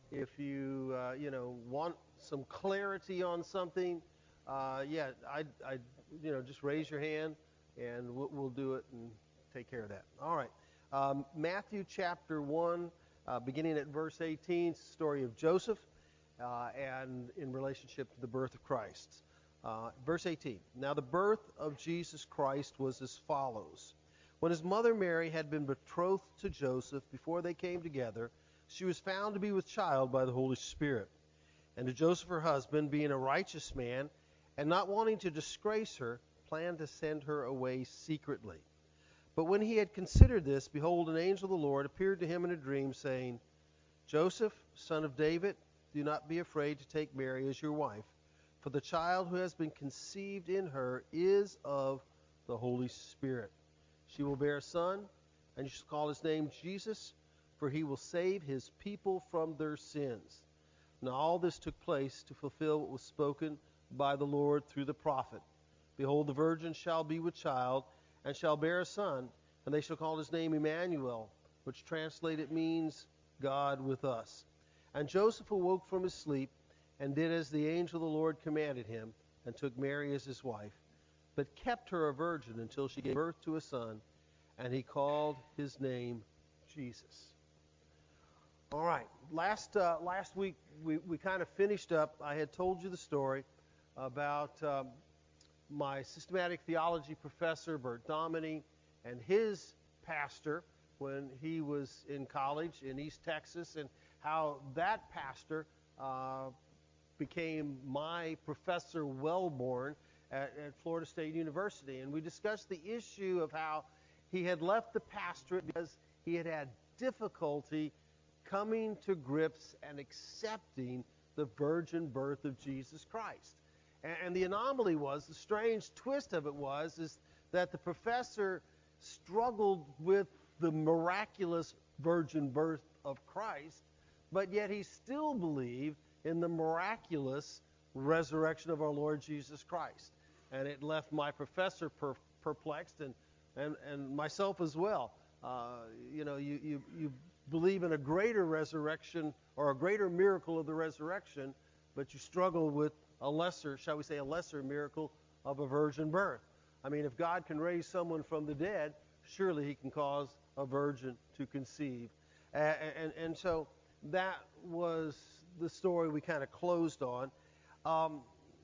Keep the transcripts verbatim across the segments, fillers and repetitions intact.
If you, uh, you know, want some clarity on something, uh, yeah, I, I, you know, just raise your hand and we'll, we'll do it and take care of that. All right. Um, Matthew chapter one, uh, beginning at verse eighteen, it's the story of Joseph uh, and in relationship to the birth of Christ. Uh, verse eighteen. Now the birth of Jesus Christ was as follows. When his mother Mary had been betrothed to Joseph before they came together, she was found to be with child by the Holy Spirit. And to Joseph her husband, being a righteous man, and not wanting to disgrace her, planned to send her away secretly. But when he had considered this, behold, an angel of the Lord appeared to him in a dream, saying, Joseph, son of David, do not be afraid to take Mary as your wife, for the child who has been conceived in her is of the Holy Spirit. She will bear a son, and you shall call his name Jesus, for he will save his people from their sins. Now all this took place to fulfill what was spoken by the Lord through the prophet. Behold, the virgin shall be with child, and shall bear a son, and they shall call his name Emmanuel, which translated means God with us. And Joseph awoke from his sleep, and did as the angel of the Lord commanded him, and took Mary as his wife, but kept her a virgin until she gave birth to a son, and he called his name Jesus. All right. Last uh, last week we, we kind of finished up. I had told you the story about um, my systematic theology professor Bert Dominy and his pastor when he was in college in East Texas, and how that pastor uh, became my professor Wellborn at, at Florida State University. And we discussed the issue of how he had left the pastorate because he had had difficulty coming to grips and accepting the virgin birth of Jesus Christ. And, and the anomaly was, the strange twist of it was, is that the professor struggled with the miraculous virgin birth of Christ, but yet he still believed in the miraculous resurrection of our Lord Jesus Christ. And it left my professor per- perplexed and, and, and myself as well. Uh, you know, you, you, you believe in a greater resurrection or a greater miracle of the resurrection, but you struggle with a lesser, shall we say, a lesser miracle of a virgin birth. I mean, if God can raise someone from the dead, surely he can cause a virgin to conceive. And, and, and so that was the story we kind of closed on. Um,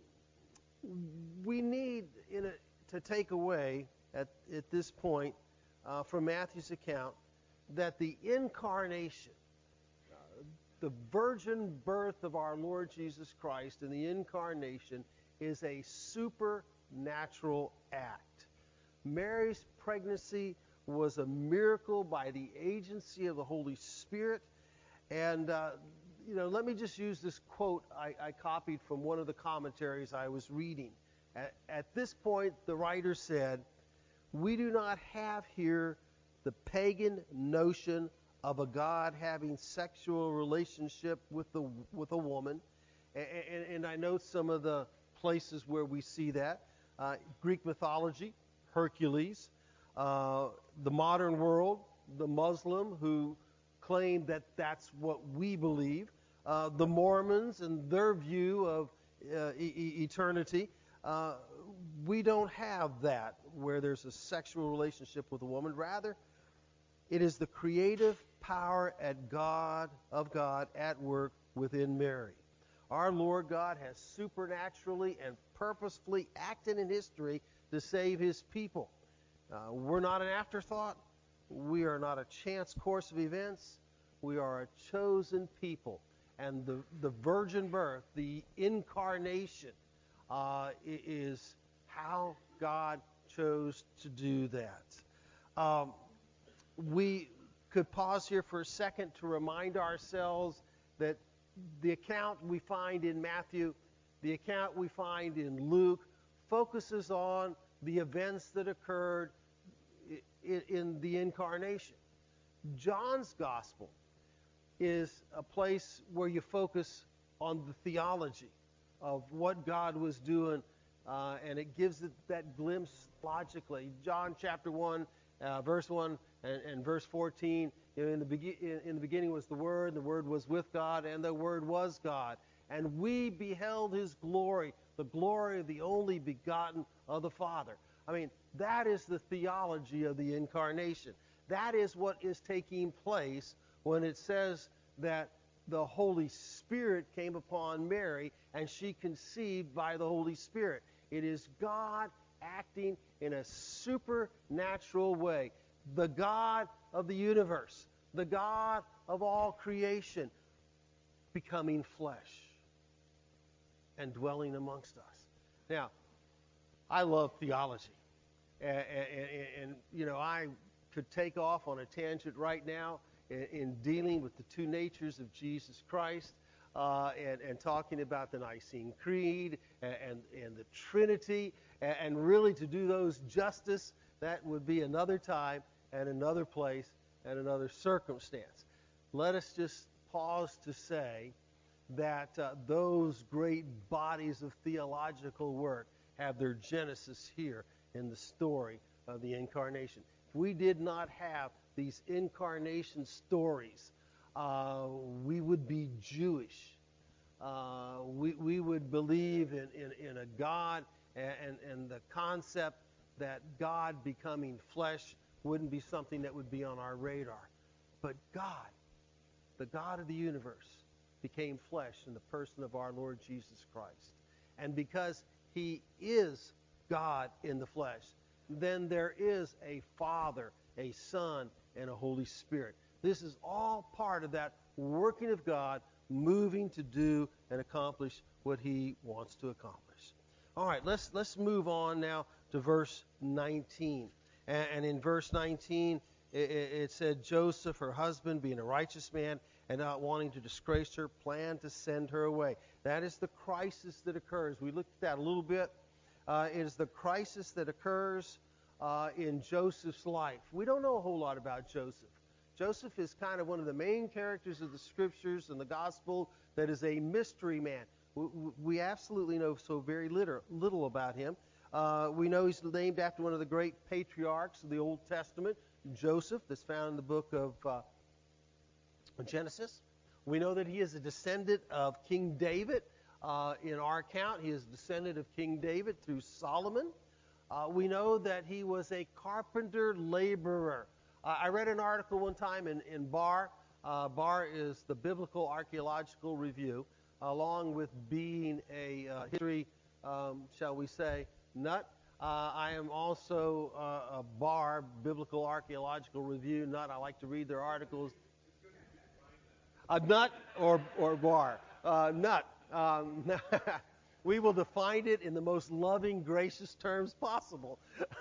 we need in a, to take away at, at this point uh, from Matthew's account that the incarnation, uh, the virgin birth of our Lord Jesus Christ and the incarnation is a supernatural act. Mary's pregnancy was a miracle by the agency of the Holy Spirit. And, uh, you know, let me just use this quote I, I copied from one of the commentaries I was reading. At, at this point, the writer said, we do not have here the pagan notion of a God having sexual relationship with the with a woman. And, and, and I note some of the places where we see that. Uh, Greek mythology, Hercules. Uh, the modern world, the Muslim who claim that that's what we believe. Uh, the Mormons and their view of uh, e- eternity. Uh, we don't have that where there's a sexual relationship with a woman. Rather, it is the creative power at God of God at work within Mary. Our Lord God has supernaturally and purposefully acted in history to save his people. Uh, we're not an afterthought. We are not a chance course of events. We are a chosen people. And the, the virgin birth, the incarnation, uh, is how God chose to do that. Um, we could pause here for a second to remind ourselves that the account we find in Matthew, the account we find in Luke, focuses on the events that occurred in, in the incarnation. John's gospel is a place where you focus on the theology of what God was doing, uh, and it gives it that glimpse logically. John chapter one, uh, verse one and, and verse fourteen You know, in the, be- in, in the beginning was the Word, and the Word was with God, and the Word was God. And we beheld his glory, the glory of the only begotten of the Father. I mean, that is the theology of the incarnation. That is what is taking place when it says that the Holy Spirit came upon Mary and she conceived by the Holy Spirit. It is God acting in a supernatural way. The God of the universe, the God of all creation, becoming flesh and dwelling amongst us. Now, I love theology. And, and, and, you know, I could take off on a tangent right now in, in dealing with the two natures of Jesus Christ uh, and, and talking about the Nicene Creed and, and, and the Trinity. And, and really to do those justice, that would be another time and another place and another circumstance. Let us just pause to say that uh, those great bodies of theological work have their genesis here in the story of the incarnation. If we did not have these incarnation stories, uh, we would be Jewish. Uh, we, we would believe in, in, in a God, and, and, and the concept that God becoming flesh wouldn't be something that would be on our radar. But God, the God of the universe, became flesh in the person of our Lord Jesus Christ. And because he is God in the flesh, then there is a Father, a Son, and a Holy Spirit. This is all part of that working of God, moving to do and accomplish what he wants to accomplish. All right, let's let's move on now to verse nineteen. And, and in verse nineteen, it, it said, Joseph, her husband, being a righteous man and not wanting to disgrace her, planned to send her away. That is the crisis that occurs. We looked at that a little bit. Uh, it is the crisis that occurs uh, in Joseph's life. We don't know a whole lot about Joseph. Joseph is kind of one of the main characters of the Scriptures and the Gospel that is a mystery man. We, we absolutely know so very little, little about him. Uh, we know he's named after one of the great patriarchs of the Old Testament, Joseph, that's found in the book of uh, Genesis. We know that he is a descendant of King David. Uh, in our account, he is a descendant of King David through Solomon. Uh, we know that he was a carpenter laborer. Uh, I read an article one time in, in BAR. Uh, BAR is the Biblical Archaeological Review, along with being a uh, history, um, shall we say, nut. Uh, I am also uh, a BAR, Biblical Archaeological Review nut. I like to read their articles. A nut or, or bar. Uh, nut. Um, we will define it in the most loving, gracious terms possible.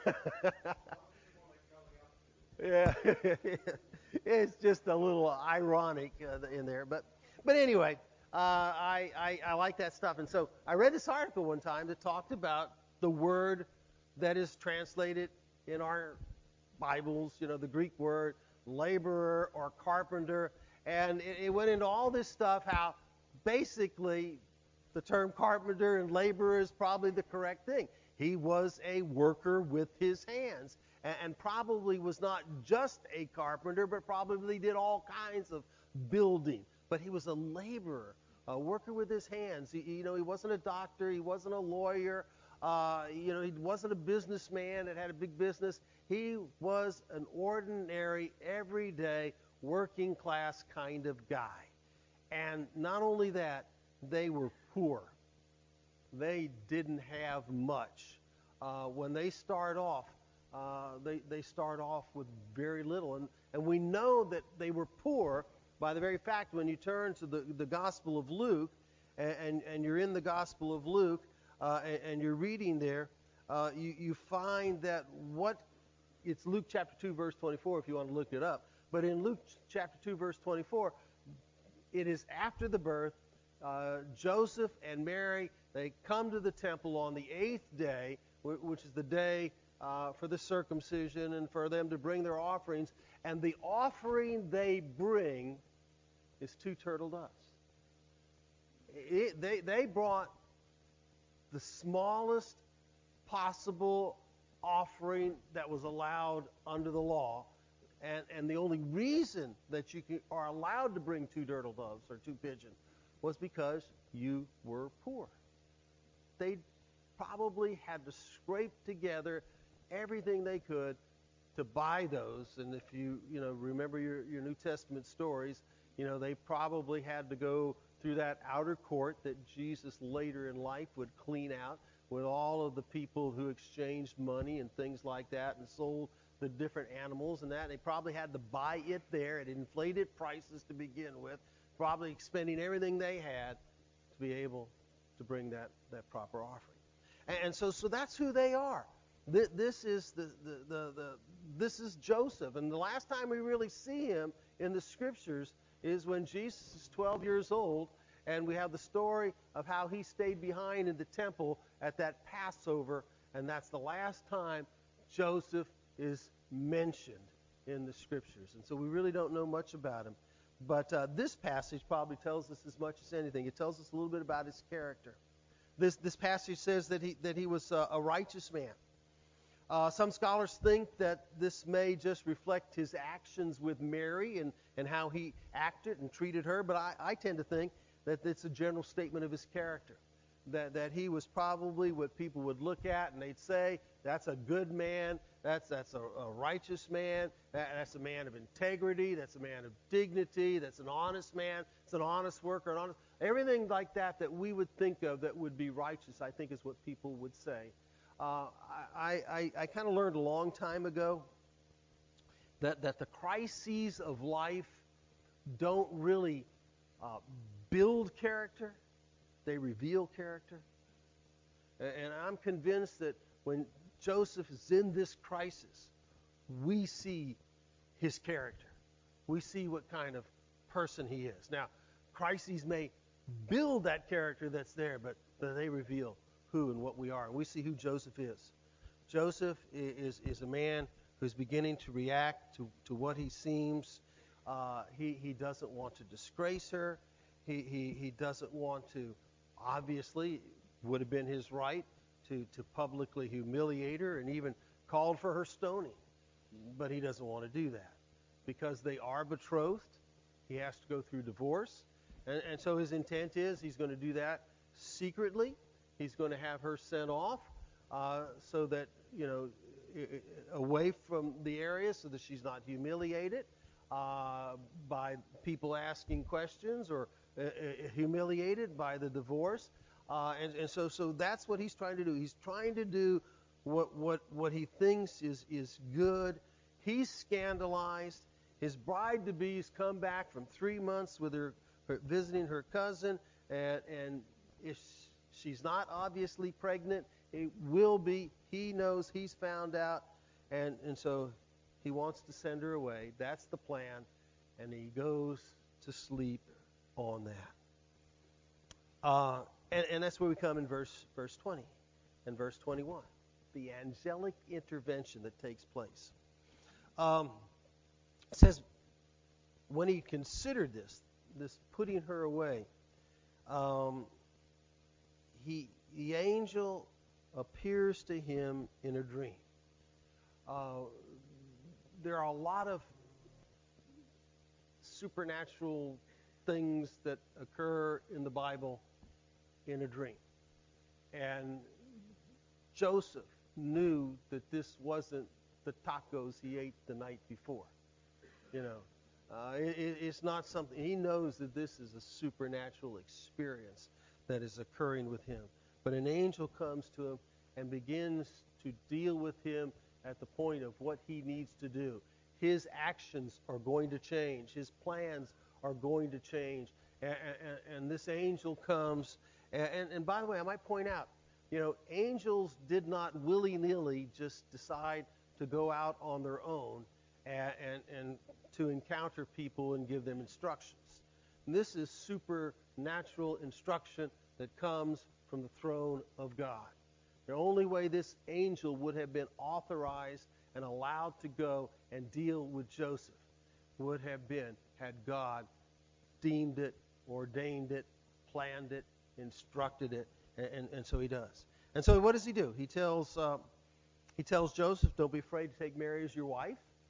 Yeah, it's just a little ironic uh, in there, but but anyway, uh, I, I I like that stuff, and so I read this article one time that talked about the word that is translated in our Bibles, you know, the Greek word laborer or carpenter, and it, it went into all this stuff. How basically the term carpenter and laborer is probably the correct thing. He was a worker with his hands. And probably was not just a carpenter, but probably did all kinds of building. But he was a laborer, a worker with his hands. He, you know, he wasn't a doctor, he wasn't a lawyer, uh, you know, he wasn't a businessman that had a big business. He was an ordinary, everyday, working class kind of guy. And not only that, they were poor. They didn't have much. Uh, when they start off, Uh, they, they start off with very little. And, and we know that they were poor by the very fact when you turn to the, the Gospel of Luke, and, and, and you're in the Gospel of Luke, uh, and, and you're reading there, uh, you, you find that what, it's Luke chapter two, verse twenty-four, if you want to look it up. But in Luke chapter two, verse twenty-four, it is after the birth. Uh, Joseph and Mary, they come to the temple on the eighth day, which is the day Uh, for the circumcision and for them to bring their offerings. And the offering they bring is two turtle doves. It, they, they brought the smallest possible offering that was allowed under the law. And, and the only reason that you can, are allowed to bring two turtle doves or two pigeons was because you were poor. They probably had to scrape together everything they could to buy those. And if you, you know, remember your, your New Testament stories, you know, they probably had to go through that outer court that Jesus later in life would clean out with all of the people who exchanged money and things like that and sold the different animals and that. They probably had to buy it there at inflated prices to begin with, probably spending everything they had to be able to bring that, that proper offering. And, and so so that's who they are. This, this is the, the, the, the this is Joseph. And the last time we really see him in the scriptures is when Jesus is twelve years old, and we have the story of how he stayed behind in the temple at that Passover, and that's the last time Joseph is mentioned in the scriptures. And so we really don't know much about him. But uh, this passage probably tells us as much as anything. It tells us a little bit about his character. This this passage says that he that he was uh, a righteous man. Uh, some scholars think that this may just reflect his actions with Mary and, and how he acted and treated her, but I, I tend to think that it's a general statement of his character. That that he was probably what people would look at and they'd say, that's a good man, that's that's a, a righteous man, that, that's a man of integrity, that's a man of dignity, that's an honest man, it's an honest worker, an honest, everything like that that we would think of that would be righteous, I think is what people would say. Uh, I, I, I kind of learned a long time ago that, that the crises of life don't really uh, build character, they reveal character. And, and I'm convinced that when Joseph is in this crisis, we see his character. We see what kind of person he is. Now, crises may build that character that's there, but, but they reveal who and what we are. And we see who Joseph is. Joseph is, is a man who's beginning to react to, to what he seems. Uh, he, he doesn't want to disgrace her. He, he, he doesn't want to, obviously, would have been his right to, to publicly humiliate her and even called for her stoning. But he doesn't want to do that. Because they are betrothed, he has to go through divorce. And, and so his intent is he's going to do that secretly. He's going to have her sent off uh, so that, you know, away from the area so that she's not humiliated uh, by people asking questions or uh, humiliated by the divorce. Uh, and, and so so that's what he's trying to do. He's trying to do what what what he thinks is, is good. He's scandalized. His bride-to-be's come back from three months with her, her visiting her cousin, and, and if she's not obviously pregnant, it will be. He knows he's found out, and, and so he wants to send her away. That's the plan, and he goes to sleep on that. Uh, and, and that's where we come in verse verse twenty and verse twenty-one, the angelic intervention that takes place. Um, it says, when he considered this, this putting her away, um, he the angel appears to him in a dream. Uh, there are a lot of supernatural things that occur in the Bible in a dream. And Joseph knew that this wasn't the tacos he ate the night before. You know, uh, it, it's not something, he knows that this is a supernatural experience that is occurring with him. But an angel comes to him and begins to deal with him at the point of what he needs to do. His actions are going to change. His plans are going to change. And, and, and this angel comes. And, and, and by the way, I might point out, you know, angels did not willy-nilly just decide to go out on their own and, and, and to encounter people and give them instructions. And this is supernatural instruction that comes from the throne of God. The only way this angel would have been authorized and allowed to go and deal with Joseph would have been had God deemed it, ordained it, planned it, instructed it, and, and, and so he does. And so what does he do? He tells uh, he tells Joseph, don't be afraid to take Mary as your wife.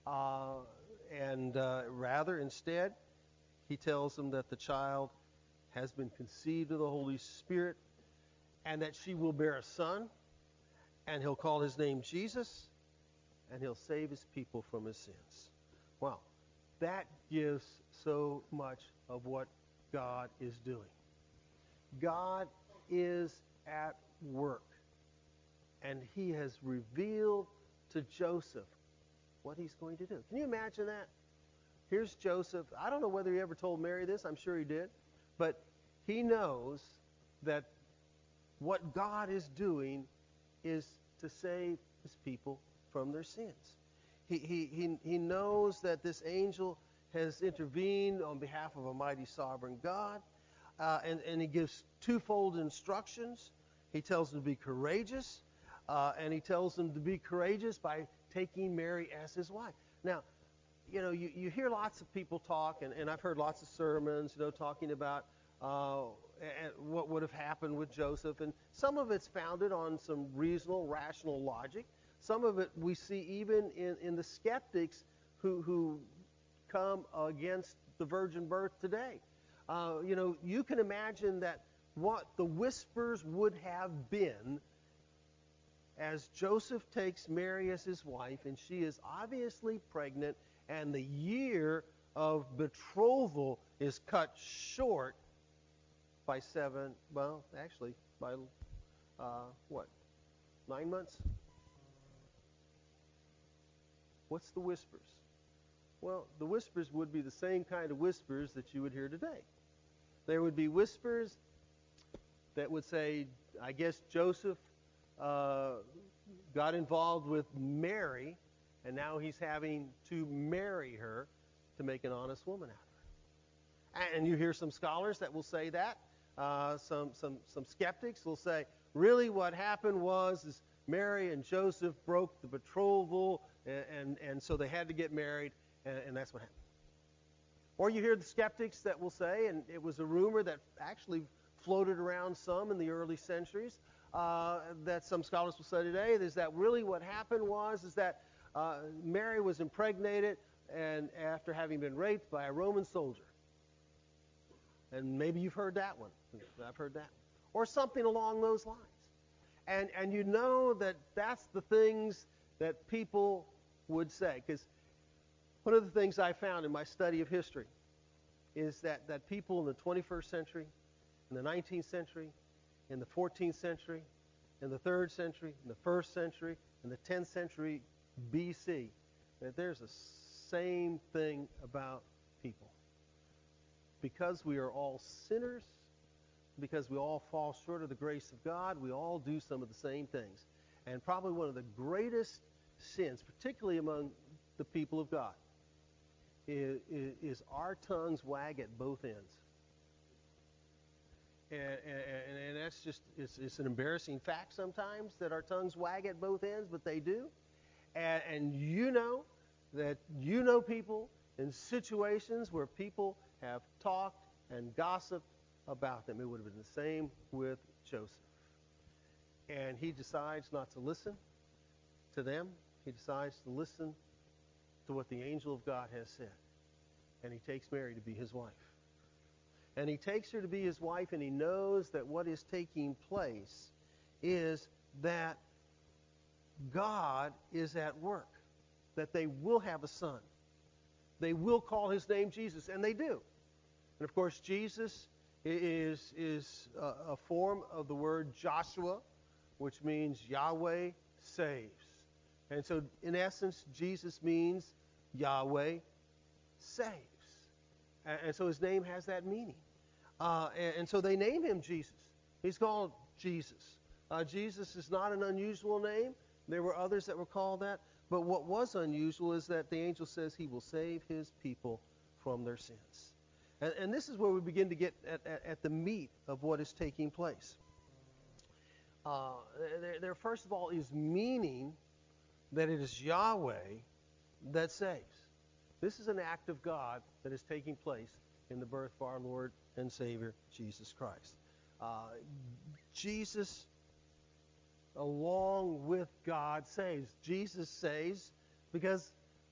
Uh, and uh, rather, instead, he tells them that the child has been conceived of the Holy Spirit and that she will bear a son, and he'll call his name Jesus, and he'll save his people from his sins. Wow, that gives so much of what God is doing. God is at work, and he has revealed to Joseph what he's going to do. Can you imagine that? Here's Joseph. I don't know whether he ever told Mary this. I'm sure he did. But he knows that what God is doing is to save his people from their sins. He, he, he, he knows that this angel has intervened on behalf of a mighty sovereign God, uh, and, and he gives twofold instructions. He tells them to be courageous, uh, and he tells them to be courageous by taking Mary as his wife. Now, you know, you, you hear lots of people talk, and, and I've heard lots of sermons, you know, talking about uh, what would have happened with Joseph. And some of it's founded on some reasonable, rational logic. Some of it we see even in, in the skeptics who, who come against the virgin birth today. Uh, you know, you can imagine that what the whispers would have been as Joseph takes Mary as his wife, and she is obviously pregnant, and the year of betrothal is cut short by seven, well, actually, by, uh, what, nine months? What's the whispers? Well, the whispers would be the same kind of whispers that you would hear today. There would be whispers that would say, I guess Joseph uh, got involved with Mary, and now he's having to marry her to make an honest woman out of her. And you hear some scholars that will say that. Uh, some, some, some skeptics will say, really what happened was is Mary and Joseph broke the betrothal, and, and, and so they had to get married, and, and that's what happened. Or you hear the skeptics that will say, and it was a rumor that actually floated around some in the early centuries, uh, that some scholars will say today, is that really what happened was is that uh, Mary was impregnated and after having been raped by a Roman soldier. And maybe you've heard that one. I've heard that. Or something along those lines. And and you know that that's the things that people would say. Because one of the things I found in my study of history is that, that people in the twenty-first century, in the nineteenth century, in the fourteenth century, in the third century, in the first century, in the tenth century B C, that there's the same thing about people. Because we are all sinners, because we all fall short of the grace of God, we all do some of the same things. And probably one of the greatest sins, particularly among the people of God, is, is, is our tongues wag at both ends. And, and, and that's just, it's, it's an embarrassing fact sometimes that our tongues wag at both ends, but they do. And, and you know that you know people in situations where people have talked and gossiped about them. It would have been the same with Joseph. And he decides not to listen to them. He decides to listen to what the angel of God has said. And he takes Mary to be his wife. And he takes her to be his wife, and he knows that what is taking place is that God is at work, that they will have a son. They will call his name Jesus, and they do. And of course, Jesus is, is a, a form of the word Joshua, which means Yahweh saves. And so, in essence, Jesus means Yahweh saves. And, and so his name has that meaning. Uh, and, and so they name him Jesus. He's called Jesus. Uh, Jesus is not an unusual name. There were others that were called that. But what was unusual is that the angel says he will save his people from their sins. And, and this is where we begin to get at, at, at the meat of what is taking place. Uh, there, there, first of all, is meaning that it is Yahweh that saves. This is an act of God that is taking place in the birth of our Lord and Savior, Jesus Christ. Uh, Jesus, along with God, saves. Jesus saves because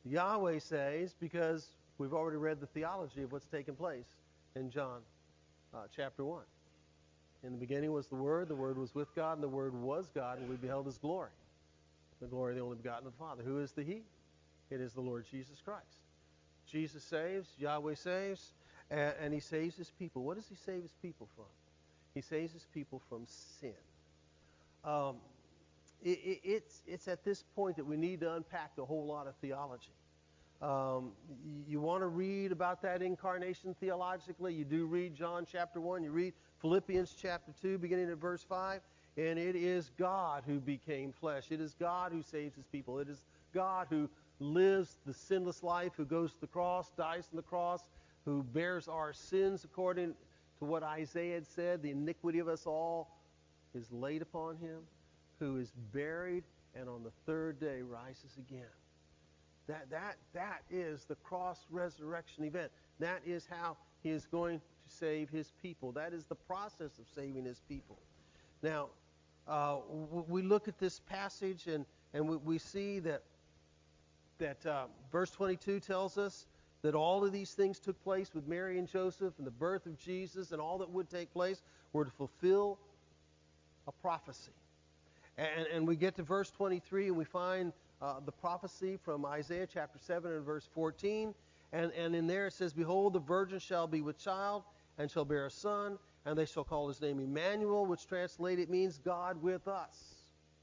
Yahweh saves because we've already read the theology of what's taken place in John uh, chapter one. In the beginning was the Word, the Word was with God, and the Word was God, and we beheld His glory, the glory of the only begotten of the Father. Who is the He? It is the Lord Jesus Christ. Jesus saves, Yahweh saves, and, and He saves His people. What does He save His people from? He saves His people from sin. Um, it, it, it's, it's at this point that we need to unpack a whole lot of theology. Um, you want to read about that incarnation theologically, you do read John chapter one, you read Philippians chapter two, beginning at verse five, and it is God who became flesh. It is God who saves His people. It is God who lives the sinless life, who goes to the cross, dies on the cross, who bears our sins according to what Isaiah had said. The iniquity of us all is laid upon Him, who is buried, and on the third day rises again. That, that, that is the cross resurrection event. That is how He is going to save His people. That is the process of saving His people. Now, uh, we look at this passage and, and we, we see that, that uh, verse twenty-two tells us that all of these things took place with Mary and Joseph, and the birth of Jesus and all that would take place were to fulfill a prophecy. And, and we get to verse twenty-three and we find Uh, the prophecy from Isaiah chapter seven and verse fourteen. And, and in there it says, Behold, the virgin shall be with child, and shall bear a son, and they shall call his name Emmanuel, which translated means God with us.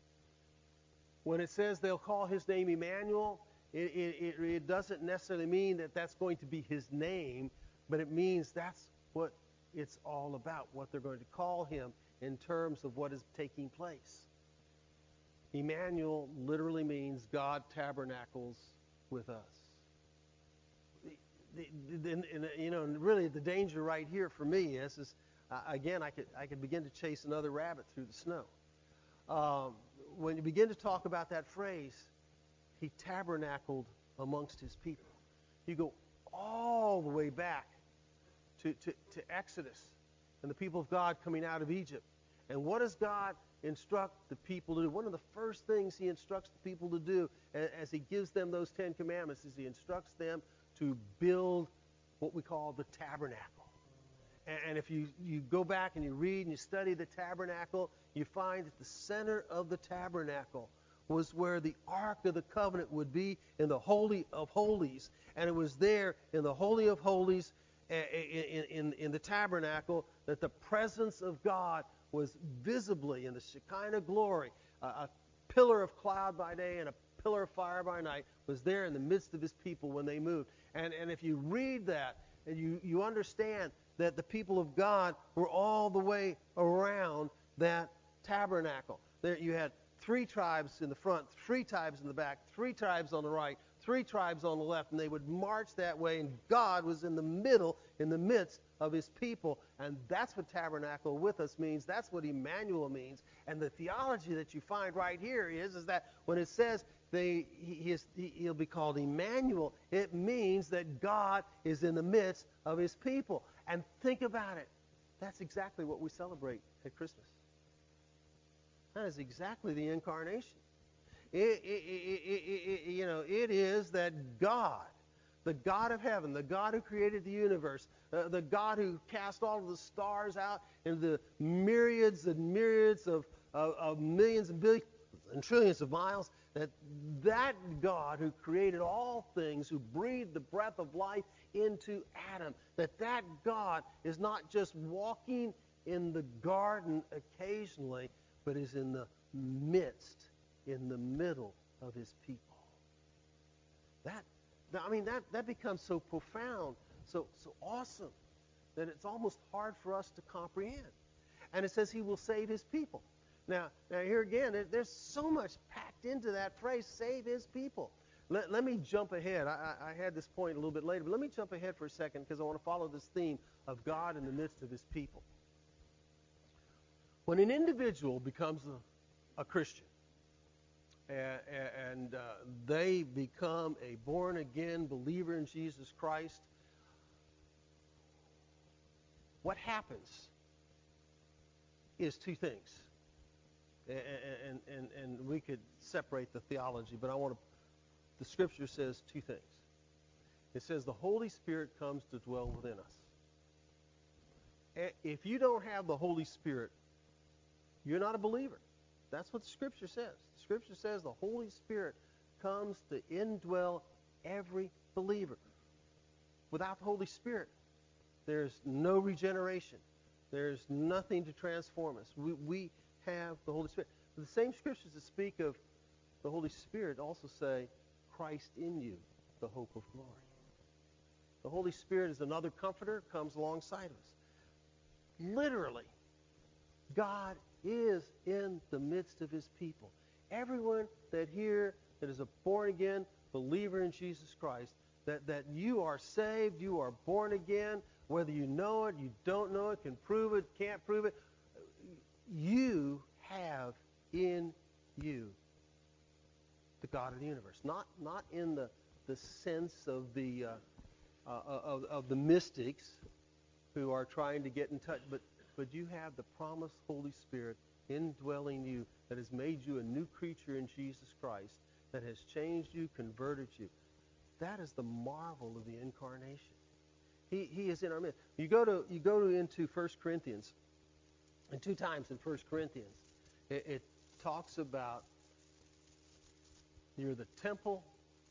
When it says they'll call his name Emmanuel, it, it, it, it doesn't necessarily mean that that's going to be his name, but it means that's what it's all about, what they're going to call him in terms of what is taking place. Emmanuel literally means God tabernacles with us. The, the, the, and, you know, and really the danger right here for me is, is uh, again, I could I could begin to chase another rabbit through the snow. Um, when you begin to talk about that phrase, He tabernacled amongst His people. You go all the way back to, to, to Exodus and the people of God coming out of Egypt. And what does God instruct the people to do? One of the first things He instructs the people to do as He gives them those Ten Commandments is He instructs them to build what we call the tabernacle. And if you, you go back and you read and you study the tabernacle, you find that the center of the tabernacle was where the Ark of the Covenant would be in the Holy of Holies. And it was there in the Holy of Holies in, in, in the tabernacle that the presence of God was visibly in the Shekinah glory. Uh, a pillar of cloud by day and a pillar of fire by night was there in the midst of His people when they moved. And, and if you read that and you, you understand that the people of God were all the way around that tabernacle. There you had three tribes in the front, three tribes in the back, three tribes on the right, three tribes on the left, and they would march that way, and God was in the middle, in the midst of His people. And that's what tabernacle with us means. That's what Emmanuel means. And the theology that you find right here is, is that when it says they, he, is, he, he'll be called Emmanuel, it means that God is in the midst of His people. And think about it. That's exactly what we celebrate at Christmas. That is exactly the incarnation. It, it, it, it, it, you know, it is that God, the God of heaven, the God who created the universe, uh, the God who cast all of the stars out into the myriads and myriads of, of, of millions and billions and trillions of miles, that that God who created all things, who breathed the breath of life into Adam, that that God is not just walking in the garden occasionally, but is in the midst, in the middle of His people. That, I mean, that, that becomes so profound, so, so awesome, that it's almost hard for us to comprehend. And it says He will save His people. Now, now here again, there, there's so much packed into that phrase, save His people. Let, let me jump ahead. I, I had this point a little bit later, but let me jump ahead for a second because I want to follow this theme of God in the midst of His people. When an individual becomes a, a Christian and, and uh, they become a born-again believer in Jesus Christ, what happens is two things. And, and, and, and we could separate the theology, but I want to the Scripture says two things. It says the Holy Spirit comes to dwell within us. If you don't have the Holy Spirit, you're not a believer. That's what the Scripture says. The Scripture says the Holy Spirit comes to indwell every believer. Without the Holy Spirit, there's no regeneration. There's nothing to transform us. We, we have the Holy Spirit. But the same Scriptures that speak of the Holy Spirit also say, Christ in you, the hope of glory. The Holy Spirit is another comforter, comes alongside of us. Literally, God is in the midst of his people. Everyone that here that is a born-again believer in Jesus Christ, that, that you are saved, you are born again, whether you know it, you don't know it, can prove it, can't prove it, you have in you the God of the universe. Not, not in the, the sense of the, uh, uh, of, of the mystics who are trying to get in touch, but, but you have the promised Holy Spirit indwelling you that has made you a new creature in Jesus Christ, that has changed you, converted you. That is the marvel of the incarnation. He, he is in our midst. You go to you go to into First Corinthians, and two times in First Corinthians, it, it talks about you're the temple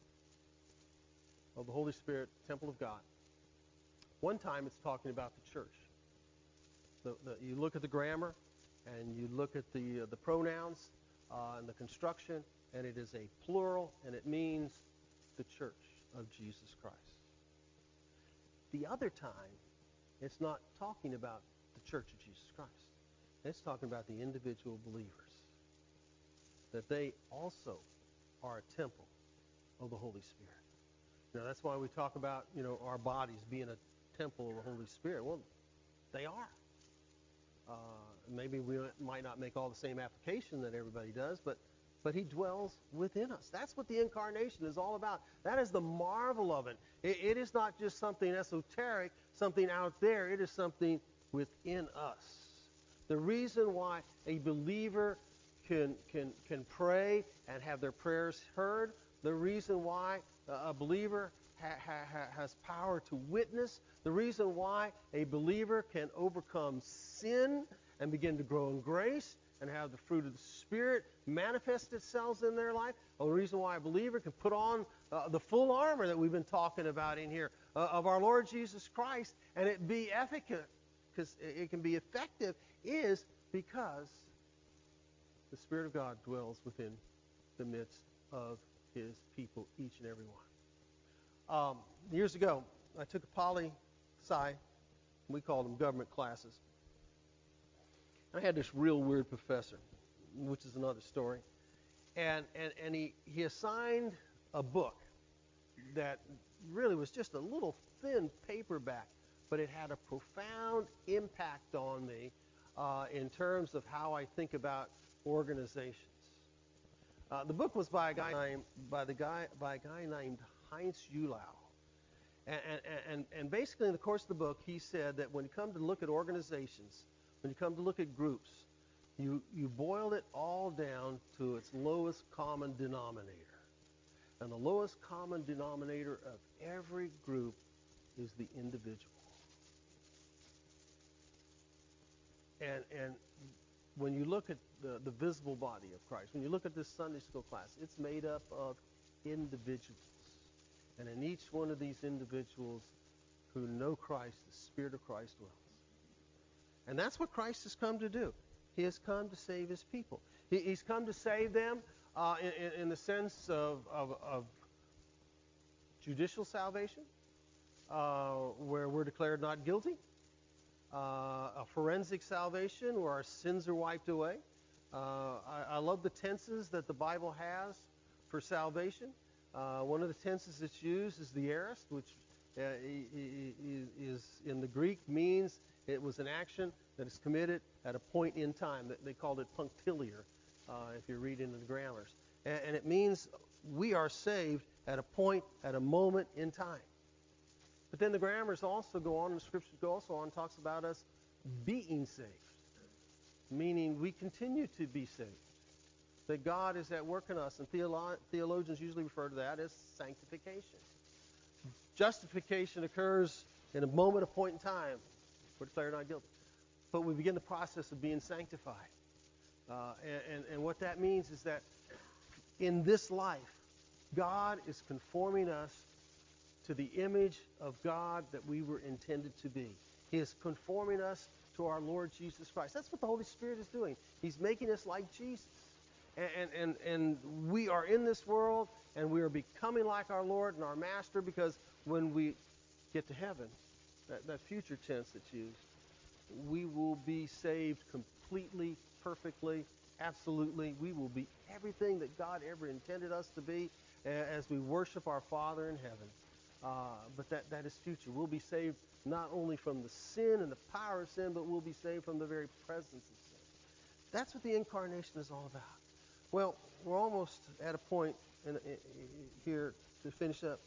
of the Holy Spirit, temple of God. One time it's talking about the church. The, the, you look at the grammar, and you look at the uh, the pronouns uh, and the construction, and it is a plural, and it means the church of Jesus Christ. The other time, it's not talking about the church of Jesus Christ. It's talking about the individual believers, that they also are a temple of the Holy Spirit. Now, that's why we talk about, you know, our bodies being a temple of the Holy Spirit. Well, they are. Uh, maybe we might not make all the same application that everybody does, but but he dwells within us. That's what the incarnation is all about. That is the marvel of it. It, it is not just something esoteric, something out there. It is something within us. The reason why a believer can can can pray and have their prayers heard, the reason why a believer ha, ha, ha, has power to witness, the reason why a believer can overcome sin and begin to grow in grace and have the fruit of the Spirit manifest itself in their life, or the reason why a believer can put on uh, the full armor that we've been talking about in here uh, of our Lord Jesus Christ and it be efficacious, because it can be effective, is because the Spirit of God dwells within the midst of his people, each and every one. Um, years ago, I took a poli-sci, we called them government classes. I had this real weird professor, which is another story. And, and, and he, he assigned a book that really was just a little thin paperback, but it had a profound impact on me uh, in terms of how I think about organizations. Uh, the book was by a guy named, by the guy by a guy named Heinz Uhlau. And, and, and, and basically in the course of the book, he said that when you come to look at organizations, when you come to look at groups, you, you boil it all down to its lowest common denominator. And the lowest common denominator of every group is the individual. And, and when you look at the, the visible body of Christ, when you look at this Sunday school class, it's made up of individuals. And in each one of these individuals who know Christ, the Spirit of Christ dwells. And that's what Christ has come to do. He has come to save his people. He, he's come to save them uh, in, in the sense of, of, of judicial salvation, uh, where we're declared not guilty. Uh, a forensic salvation where our sins are wiped away. Uh, I, I love the tenses that the Bible has for salvation. Uh, one of the tenses that's used is the aorist, which uh, is in the Greek means it was an action that is committed at a point in time. They called it punctiliar, uh, if you read into the grammars. And, and it means we are saved at a point, at a moment in time. But then the grammars also go on, and the scriptures go also on, and talks about us being saved, meaning we continue to be saved. that God is at work in us, and theolo- theologians usually refer to that as sanctification. Justification occurs in a moment, a point in time. We're declared not guilty. But we begin the process of being sanctified. Uh, and, and, and what that means is that in this life, God is conforming us to the image of God that we were intended to be. He is conforming us to our Lord Jesus Christ. That's what the Holy Spirit is doing. He's making us like Jesus. And, and, and we are in this world, and we are becoming like our Lord and our Master, because when we get to heaven, that, that future tense that's used, we will be saved completely, perfectly, absolutely. We will be everything that God ever intended us to be as we worship our Father in heaven. Uh, but that, that is future. We'll be saved not only from the sin and the power of sin, but we'll be saved from the very presence of sin. That's what the incarnation is all about. Well, we're almost at a point in, in, here to finish up.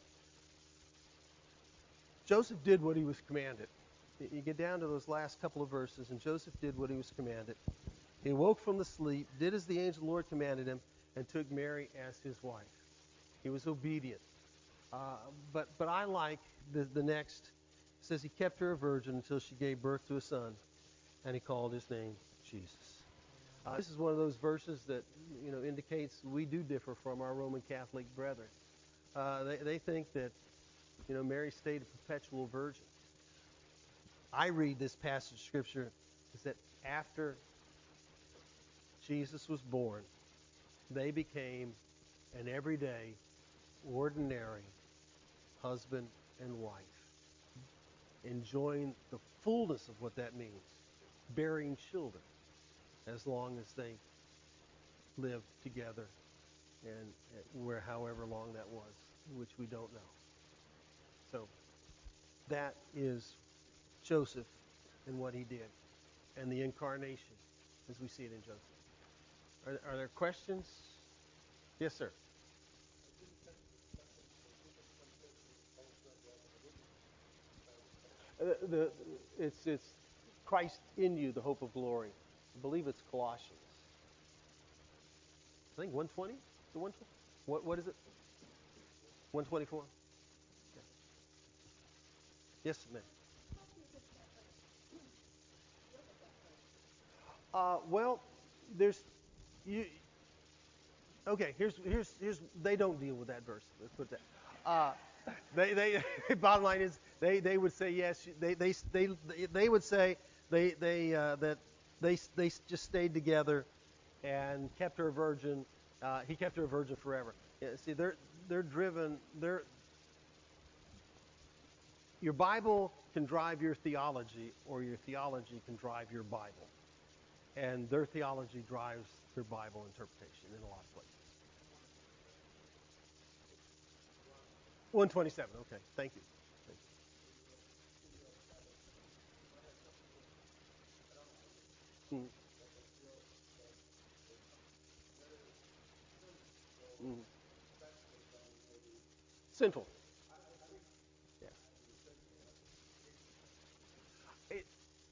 Joseph did what he was commanded. You get down to those last couple of verses, and Joseph did what he was commanded. He awoke from the sleep, did as the angel of the Lord commanded him, and took Mary as his wife. He was obedient. Uh, but but I like the, the next. It says he kept her a virgin until she gave birth to a son, and he called his name Jesus. Uh, this is one of those verses that you know indicates we do differ from our Roman Catholic brethren. Uh, they they think that you know Mary stayed a perpetual virgin. I read this passage of Scripture is that after Jesus was born, they became an everyday, ordinary husband and wife, enjoying the fullness of what that means, bearing children as long as they lived together, and where however long that was, which we don't know. So that is Joseph and what he did, and the incarnation as we see it in Joseph. Are, are there questions? Yes, sir. Uh, the, it's it's Christ in you, the hope of glory. I believe it's Colossians. I think one twenty. The one twenty. What what is it? one twenty-four. Yeah. Yes, ma'am. Uh, well, there's you. Okay, here's here's here's they don't deal with that verse. Let's put that. Uh, they they bottom line is they, they would say yes. They they they they would say they they uh, that they they just stayed together and kept her a virgin. Uh, he kept her a virgin forever. Yeah, see, they're they're driven. They're your Bible can drive your theology, or your theology can drive your Bible, and their theology drives their Bible interpretation in a lot of places. one twenty-seven. Okay, thank you. Thank you. Mm, mm. Sinful. Yeah. It,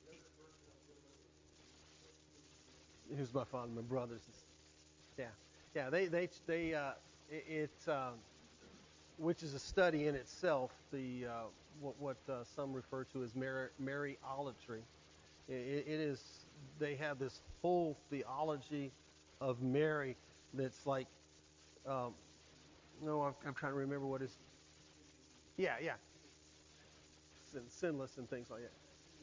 who's my father, my brothers. Yeah, yeah. They they they uh, it, it um, which is a study in itself. The uh, what what uh, some refer to as Mary, Mariolatry. It, it is. They have this whole theology of Mary that's like. Um, no, I'm, I'm trying to remember what is. Yeah, yeah. Sin, sinless and things like that.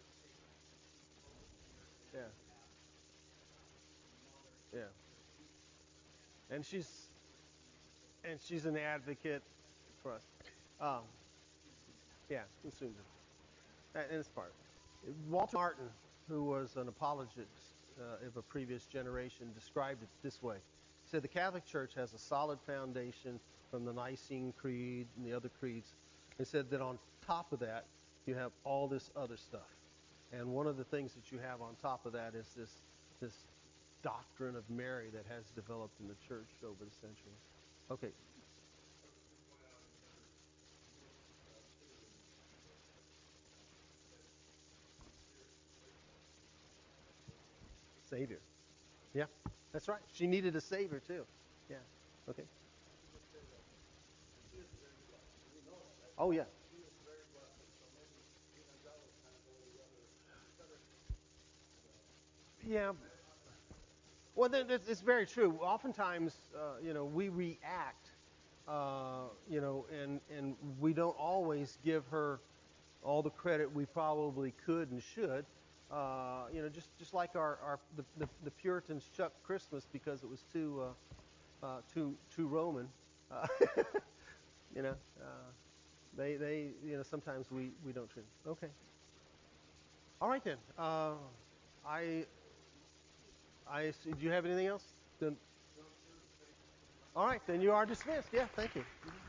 Yeah, yeah. And she's and she's an advocate for us. Um, yeah, we'll soon do. That is part. Walter Martin, who was an apologist uh, of a previous generation, described it this way. He said the Catholic Church has a solid foundation from the Nicene Creed and the other creeds. He said that on top of that, you have all this other stuff. And one of the things that you have on top of that is this this doctrine of Mary that has developed in the church over the centuries. Okay, Savior. Yeah, that's right. She needed a savior too. Yeah. Okay. Oh yeah. Yeah. Well, then it's, it's very true. Oftentimes, uh, you know, we react, uh, you know, and and we don't always give her all the credit we probably could and should. Uh, you know, just just like our, our the, the, the Puritans chucked Christmas because it was too uh, uh, too too Roman. Uh, you know, uh, they they you know sometimes we we don't treat them. Okay. All right then. Uh, I I do you have anything else? Then, all right, then you are dismissed. Yeah, thank you.